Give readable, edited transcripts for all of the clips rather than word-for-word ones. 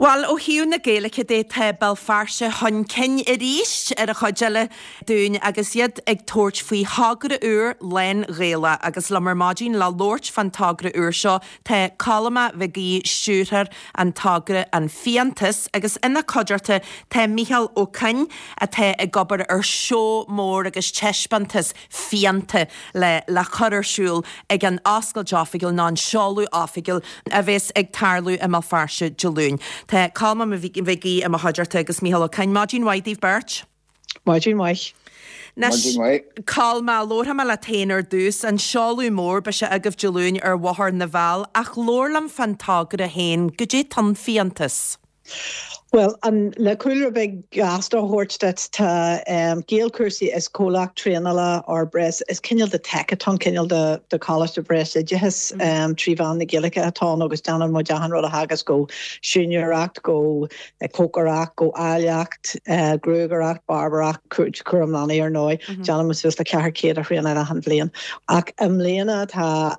Wel, o hiw na Gaelic dé te Belfarse hon cyn a a chodjale dún agus iad ag tort fwy hagra len Gaela agus lamar magin la lort fan tagra seo te calama vegi stúrthar an tagra an fiantas agus ina codjarte te Michael o cyn a te gobar seo mór agus chespantas fiante le la chodarsúl ag an ascal jaffigil ná an seolú affigil a ves ag tarlú a Belfarse Jaloon. Te calma me vigi a mahadjarte agus Michael Cain Magin Whitey Birch. Magin White. Nes calma lorha me la tainer dus an seolú mór be se agah Jaloon wahar na val ach lorlam fan tagra a hain gudé tan fiantas. Well, an le cooler big gasta hortstat ta Gael Cursi is colach trainala or bres is kinnel the tekaton kinnel the college of bres jehis trivan the Gaelica aton August down on Mojahan Roda Hagas go Junior Act go Coker go Aliact Gruger Act Barbara Kuramlani or Noi John was just the Carcade of Riana Handlian Ak Lena ta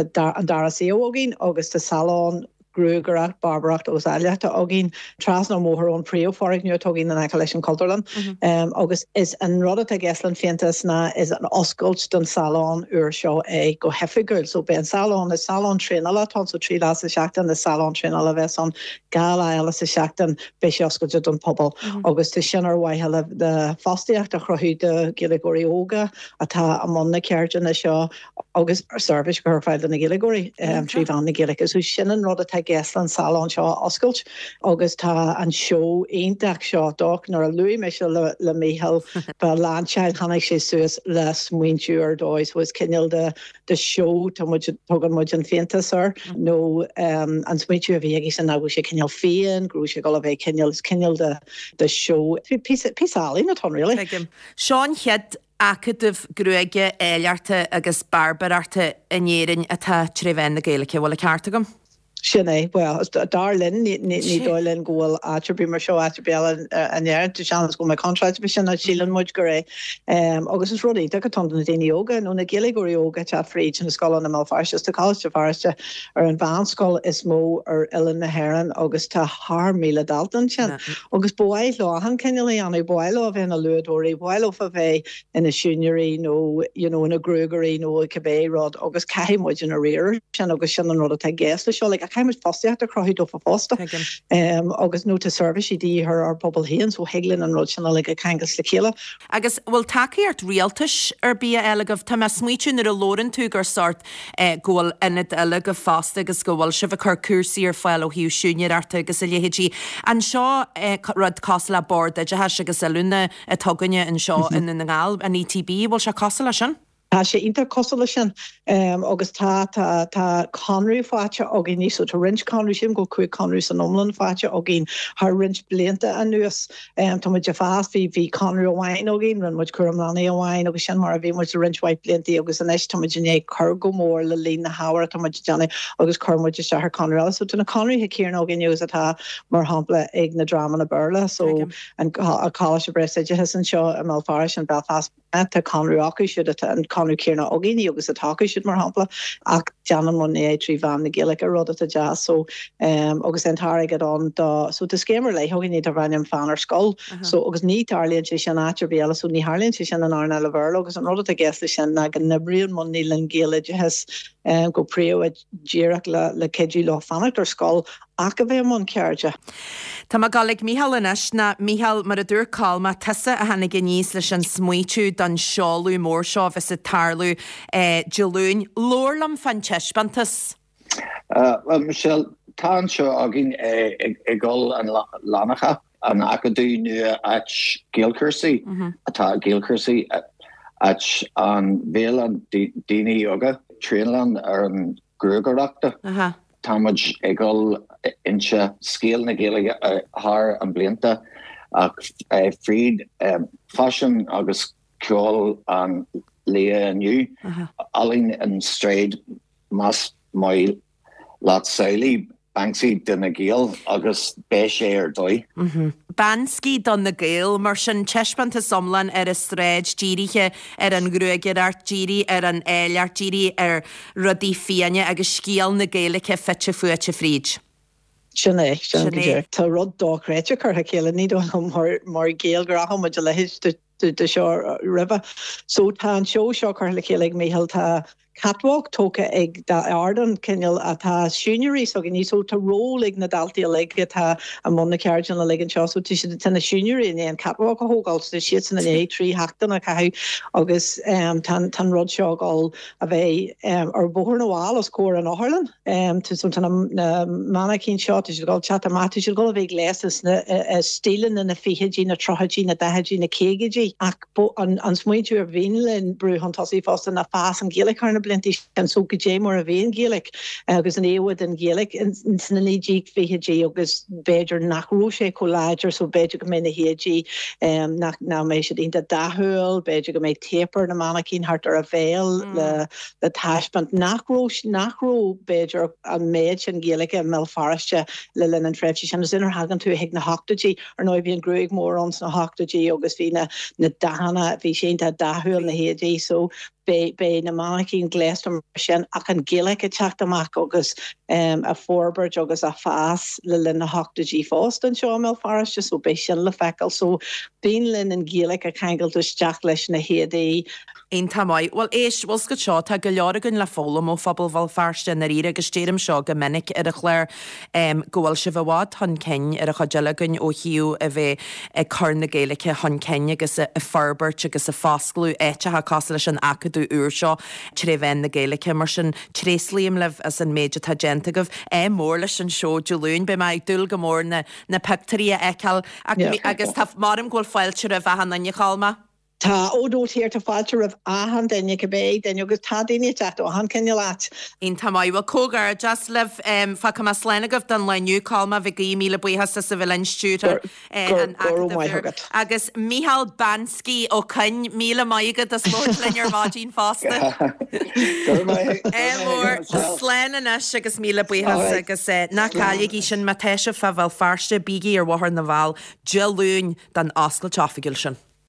Darasi Ogin August the Salon Grugerat, Barbara, Osalia, to Ogin, Tras no more own prio for it, new Togin and Collection Cultural. August is an Rodata Geslan Fientas na is an Osculston Salon Urshaw a go heffigur, so Ben Salon, the Salon Trinala, Tonso Trilas, the Shactan, the Salon Trinala Vesson, Gala, Alice Shactan, Bishoscojun Pobble, August the Shinner Wahel, the Fostiac, the Crohu, the Gilligori Oga, Ata among the Kerjan, the Shaw, August service verified in the Gilligori, Trivan the Gillicus, who Shinnon Rodata Geslan Salon Shaw Oscult, August and show ain't that Shaw Doc nor Louis Michel Le Michel, but Landchild Hanna Jesus less Winchur Doys was Kinnil the show to much Togan much and Fientas no and Switchu of Yegis and now we should Kinnil Fian, Grusha Golove Kinnil the show piece Ali not on really. Sean had Acadv Gruege Eliarte agus Barbararte inérin atá treven na Gaelice wala cartagum. Sinné, well, darlin, ní doilin goal attribute mar show attribute and to challenge go my contract be sin Sheelan much gore. August is Roddy, the ton na dini yoga no na Gilligori yoga chat for each in the school on the Belfast to college of Forest or advanced school is mo or Ellen Heron August to har Mila Dalton chin. August boy law han kenny an boy law in a Ludori, boy of a in a shunnery no you know in a Grugery no Cabe rod August came much in a rear chin August shin and rod to guess the show like Caiimiid fostiach a crochid off a fosta. Agus no to service she dí her or bubble hands so Heglin and Rochana like a kangas lekila. Agus will taki art realtish bia elegov tam smuichin a loren tuger sort goal in it elegov fast agus go wal shiva cursi or fellow hiu shunyer art agus ilihiji and Shaw rod castle board that has agus aluna a toganya and Shaw in the ngal an ETB will sha castle shan. Tá sé intercostalation agus tá Conry fáte agin so to rinch Conry sim go quick Conry san omlan fáte agin har rinch blinta a nuas tá muid fast vi Conry wine agin ran muid curamlani wine agus sin mar vi muid rinch white blinti agus an tá muid né cargo mór le lína hawar tá muid Johnny agus carmuid se har Conry so to Conry hekir agin use atá mar hapla ag na drama na burla so and a college of Bressage has an show a Belfast and Belfast at Conry Aki should attend Conry Kierna Ogini agus a taka should mar hapla ach Janan Money Trivan the Gaelic a rod at the jazz so agus entire get on so the scammer like how need to run him fan or skull so agus neat Arlene Shishan Atterbiella so ni Harlin Shishan and Arna Laverlo agus an rod at the guest Shishan nag and Nabrian Money Lin Gaelic has go prio at Jirak la Keji Law Fanat or skull Akave mon Kerja. Tá galig Michael inis na Michael mar a dúr calma tisa a hanna gníos leis an smuitiú don seolú mór seo vis a tarlú Jaloon lorlam fan chespantas. Well, Michelle, tá seo agin gol an lanacha an acadú nu at Gael Cursi atá Gael Cursi at an Vélan Dini Yoga Trainland ar an Grugerachta. Támuid gol inse scéal na Gaeilge har an blianta Fried fashion agus ceol an Lea aniu alin an straid mas mai lat saoilí Banksy den na Gael agus béis ar dói. Bansky don na Gael mar sin chespantas somlan a straid jíriche an Gruegir art jíri an Eliart jíri rudí fianne agus scíal na Gaelice fetche fuache fríd. Sinné Tá rud dáréite chu ha céile ní mar géal gur ahamid le his de seo riba. So tá seo seo chu le chéile méhel tá catwalk tóca ag da ardan cinil atá siúnirí so gin níos tá rólig na daltaí le tá a mna cearjan le ligan seo so tí si tanna siúnirí in an catwalk a hógáil de si san é trí heachtain a caiú agus tan rud seoáil a bheith ar bór nóháil os cór an áharlan tu son tanna mana cín seo is gáil chat mati go a bheith léas na stílan na fihedí na trohadí na dahadí na cégadí ach an smuintú ar bhílinn brú an tasí fástan na fás an géala carna blinti an so gé mar a bhéon gélik agus an éwad an gélik san nídíg fihedí agus beidir nachró sé choláidir so beidir go mé na hédí nach ná mééis sé ínta dahul beidir go méid taper na mana cín hart ar a bhéil le taiispant nachró beidir an méid an gélik a mell fariste le lin an trefsi an sinar hagan tú heag na hotadí ar nó bhíon grúig mór ans na hotadí agus hí na dahana bhí sénta dahul na hédí so be na manacín gléistom sin ach an gélik a teach amach agus a forbert agus a fás le lin na hotadí fást an seo mell fariste so be sin le fecal so bíon lin an gélik a cheangail teach leis na hédí. Ein tamáid, well éis bhil go seo tá go leorgan le fólam ó fphobal bhil farste na ríre agus téirm seo go minic ar a chléir gohfuil si bhhád hon cin ar a chodelagan ó hiú a bheith chuna géalacha hon cin agus a farbert agus a fásclú éite ha cos leis an acadú úr seo tré bhain na géalacha mar sin tréslíam leh as an méide tá genta goh mór leis an seo dúlún be mai dúil go mór na pectarí eiceal agus tá marm ghfuil fáilte a bhehan na cháilma. Tá ódót hir tá fáilte rah ahan daine go bé den agus tá daine techt ó han cenne leat. Ein tamáid bhil cógar just leh fa má slénagah den leniu calma bhí 1,000 buchas sa bhfuil instútar agus Michal Bansky ó cin 1,000 maigad a smór lear mádín fásta. Mór slénanas agus 1,000 buchas agus na caiigh sin matéise fa bhil farste bíí ar bhhar na bháil gelún den oscail tofigiil sin.